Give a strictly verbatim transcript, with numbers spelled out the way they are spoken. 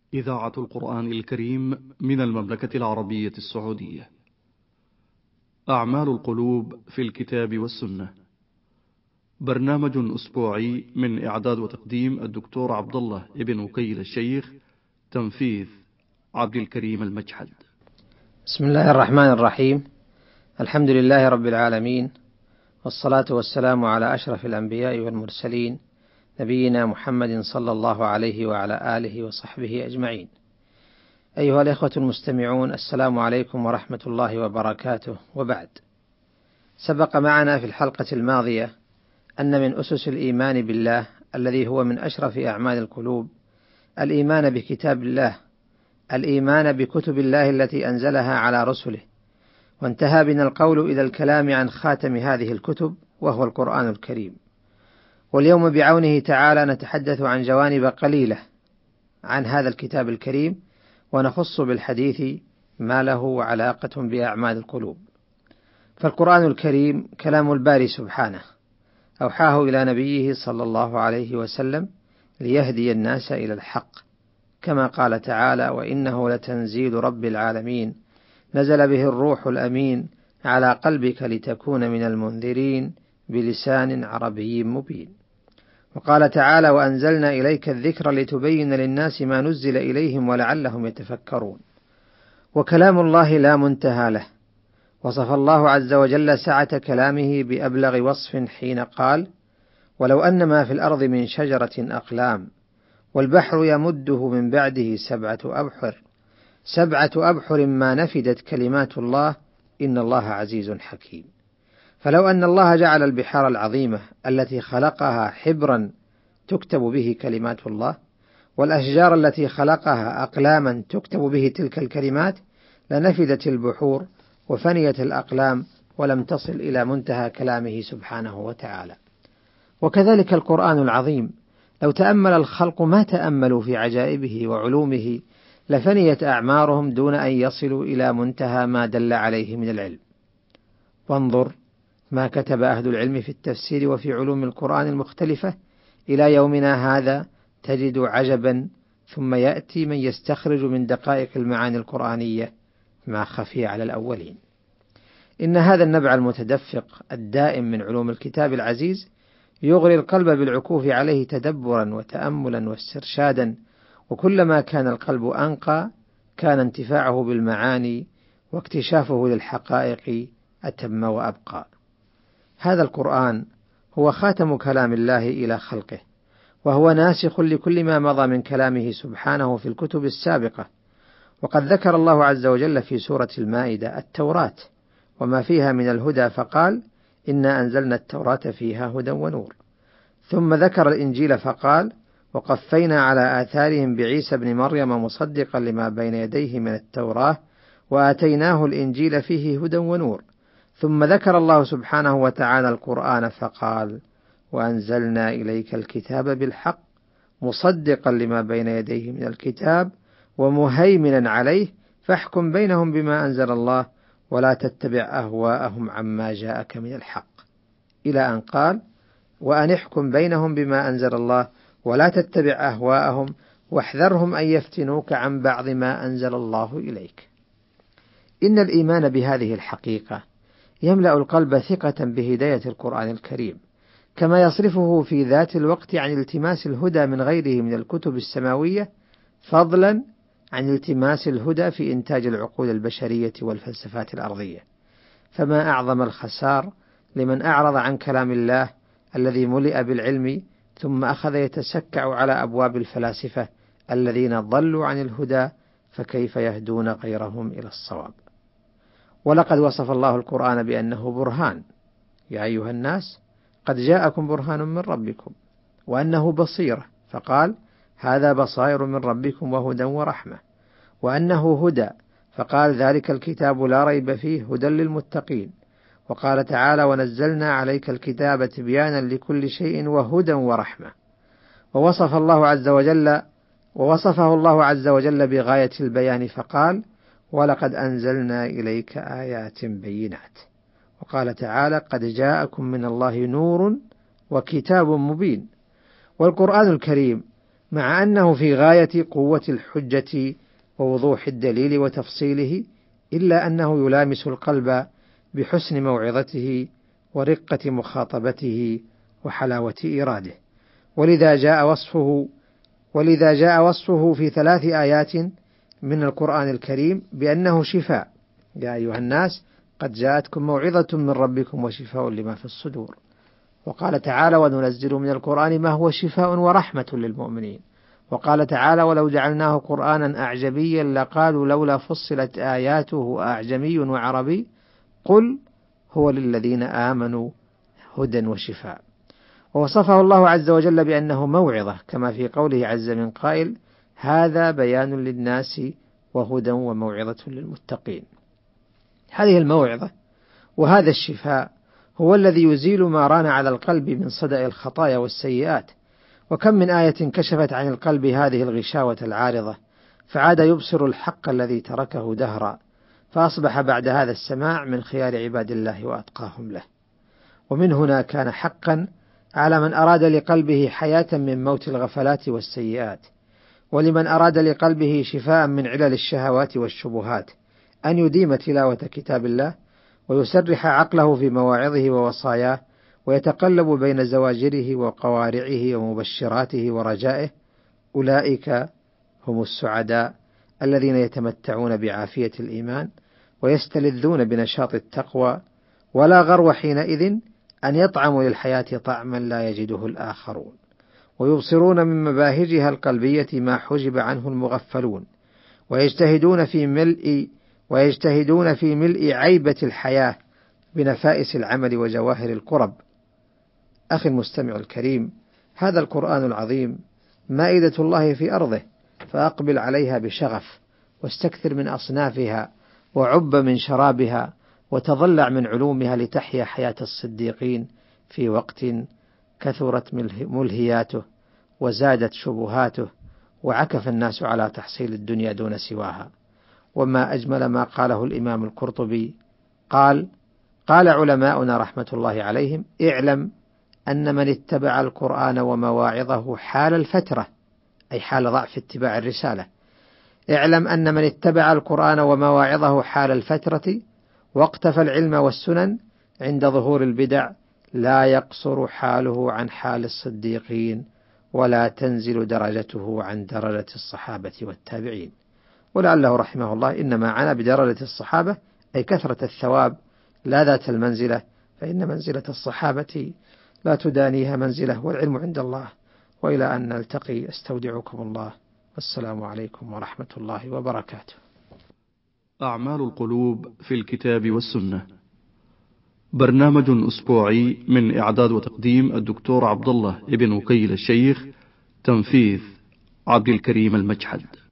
إذاعة القرآن الكريم من المملكة العربية السعودية. أعمال القلوب في الكتاب والسنة، برنامج أسبوعي من إعداد وتقديم الدكتور عبد الله ابن وكيل الشيخ، تنفيذ عبد الكريم المجحد. بسم الله الرحمن الرحيم. الحمد لله رب العالمين، والصلاة والسلام على أشرف الأنبياء والمرسلين، نبينا محمد صلى الله عليه وعلى آله وصحبه أجمعين. أيها الإخوة المستمعون، السلام عليكم ورحمة الله وبركاته. وبعد، سبق معنا في الحلقة الماضية أن من أسس الإيمان بالله الذي هو من أشرف أعمال القلوب الإيمان بكتاب الله، الإيمان بكتب الله التي أنزلها على رسله، وانتهى بنا القول إلى الكلام عن خاتم هذه الكتب وهو القرآن الكريم. واليوم بعونه تعالى نتحدث عن جوانب قليلة عن هذا الكتاب الكريم، ونخص بالحديث ما له علاقة بأعمال القلوب. فالقرآن الكريم كلام الباري سبحانه، أوحاه إلى نبيه صلى الله عليه وسلم ليهدي الناس إلى الحق، كما قال تعالى: وإنه لتنزيل رب العالمين نزل به الروح الأمين على قلبك لتكون من المنذرين بلسان عربي مبين. وقال تعالى: وأنزلنا إليك الذكر لتبين للناس ما نزل إليهم ولعلهم يتفكرون. وكلام الله لا منتهى له، وصف الله عز وجل سعة كلامه بأبلغ وصف حين قال: ولو أن ما في الأرض من شجرة أقلام والبحر يمده من بعده سبعة أبحر سبعة أبحر ما نفدت كلمات الله إن الله عزيز حكيم. فلو أن الله جعل البحار العظيمة التي خلقها حبرا تكتب به كلمات الله، والأشجار التي خلقها أقلاما تكتب به تلك الكلمات، لنفدت البحور وفنيت الأقلام ولم تصل إلى منتهى كلامه سبحانه وتعالى. وكذلك القرآن العظيم، لو تأمل الخلق ما تأملوا في عجائبه وعلومه لفنيت أعمارهم دون أن يصلوا إلى منتهى ما دل عليه من العلم. وانظر ما كتب أهل العلم في التفسير وفي علوم القرآن المختلفة إلى يومنا هذا، تجد عجبا، ثم يأتي من يستخرج من دقائق المعاني القرآنية ما خفي على الأولين. إن هذا النبع المتدفق الدائم من علوم الكتاب العزيز يغري القلب بالعكوف عليه تدبرا وتأملا واسترشادا، وكلما كان القلب أنقى كان انتفاعه بالمعاني واكتشافه للحقائق أتم وأبقى. هذا القرآن هو خاتم كلام الله إلى خلقه، وهو ناسخ لكل ما مضى من كلامه سبحانه في الكتب السابقة. وقد ذكر الله عز وجل في سورة المائدة التوراة وما فيها من الهدى، فقال: إنا أنزلنا التوراة فيها هدى ونور. ثم ذكر الإنجيل فقال: وقفينا على آثارهم بعيسى ابن مريم مصدقا لما بين يديه من التوراة وآتيناه الإنجيل فيه هدى ونور. ثم ذكر الله سبحانه وتعالى القرآن فقال: وأنزلنا إليك الكتاب بالحق مصدقا لما بين يديه من الكتاب ومهيمنا عليه فاحكم بينهم بما أنزل الله ولا تتبع أهواءهم عما جاءك من الحق، إلى أن قال: وأن احكم بينهم بما أنزل الله ولا تتبع أهواءهم واحذرهم أن يفتنوك عن بعض ما أنزل الله إليك. إن الإيمان بهذه الحقيقة يملأ القلب ثقة بهداية القرآن الكريم، كما يصرفه في ذات الوقت عن التماس الهدى من غيره من الكتب السماوية، فضلا عن التماس الهدى في إنتاج العقول البشرية والفلسفات الأرضية. فما أعظم الخسار لمن أعرض عن كلام الله الذي ملئ بالعلم ثم أخذ يتسكع على أبواب الفلاسفة الذين ضلوا عن الهدى، فكيف يهدون غيرهم إلى الصواب. ولقد وصف الله القرآن بأنه برهان: يا أيها الناس قد جاءكم برهان من ربكم، وأنه بصيرة، فقال: هذا بصائر من ربكم وهدى ورحمة، وأنه هدى، فقال: ذلك الكتاب لا ريب فيه هدى للمتقين. وقال تعالى: ونزلنا عليك الكتاب تبيانا لكل شيء وهدى ورحمة. ووصف الله عز وجل ووصفه الله عز وجل بغاية البيان فقال: ولقد أنزلنا إليك آيات بينات. وقال تعالى: قد جاءكم من الله نور وكتاب مبين. والقرآن الكريم مع أنه في غاية قوة الحجة ووضوح الدليل وتفصيله، إلا أنه يلامس القلب بحسن موعظته ورقة مخاطبته وحلاوة إراده. ولذا جاء وصفه ولذا جاء وصفه في ثلاث آيات من القرآن الكريم بأنه شفاء: يا أيها الناس قد جاءتكم موعظة من ربكم وشفاء لما في الصدور. وقال تعالى: وننزل من القرآن ما هو شفاء ورحمة للمؤمنين. وقال تعالى: ولو جعلناه قرآنا أعجميا لقالوا لولا فصلت آياته أعجمي وعربي قل هو للذين آمنوا هدى وشفاء. ووصفه الله عز وجل بأنه موعظة، كما في قوله عز من قائل: هذا بيان للناس وهدى وموعظة للمتقين. هذه الموعظة وهذا الشفاء هو الذي يزيل ما ران على القلب من صدأ الخطايا والسيئات. وكم من آية كشفت عن القلب هذه الغشاوة العارضة، فعاد يبصر الحق الذي تركه دهرا، فأصبح بعد هذا السماع من خيار عباد الله وأتقاهم له. ومن هنا كان حقا على من أراد لقلبه حياة من موت الغفلات والسيئات، ولمن أراد لقلبه شفاء من علل الشهوات والشبهات، أن يديم تلاوة كتاب الله ويسرح عقله في مواعظه ووصاياه، ويتقلب بين زواجره وقوارعه ومبشراته ورجائه. أولئك هم السعداء الذين يتمتعون بعافية الإيمان ويستلذون بنشاط التقوى، ولا غرو حينئذ أن يطعموا للحياة طعما لا يجده الآخرون، ويبصرون من مباهجها القلبية ما حجب عنه المغفلون، ويجتهدون في ملء ويجتهدون في ملء عيبة الحياة بنفائس العمل وجواهر القرب. أخي المستمع الكريم، هذا القرآن العظيم مائدة الله في أرضه، فأقبل عليها بشغف، واستكثر من أصنافها، وعب من شرابها، وتضلع من علومها، لتحيا حياة الصديقين في وقت كثرت ملهياته وزادت شبهاته، وعكف الناس على تحصيل الدنيا دون سواها. وما أجمل ما قاله الإمام القرطبي، قال: قال علماؤنا رحمة الله عليهم: اعلم أن من اتبع القرآن ومواعظه حال الفترة، أي حال ضعف اتباع الرسالة، اعلم أن من اتبع القرآن ومواعظه حال الفترة واقتفى العلم والسنن عند ظهور البدع لا يقصر حاله عن حال الصديقين، ولا تنزل درجته عن درجة الصحابة والتابعين. ولعله رحمه الله إنما عنا بدرجة الصحابة أي كثرة الثواب لا ذات المنزلة، فإن منزلة الصحابة لا تدانيها منزلة، والعلم عند الله. وإلى أن نلتقي أستودعكم الله، والسلام عليكم ورحمة الله وبركاته. أعمال القلوب في الكتاب والسنة، برنامج أسبوعي من إعداد وتقديم الدكتور عبد الله ابن وكيل الشيخ، تنفيذ عبد الكريم المجحد.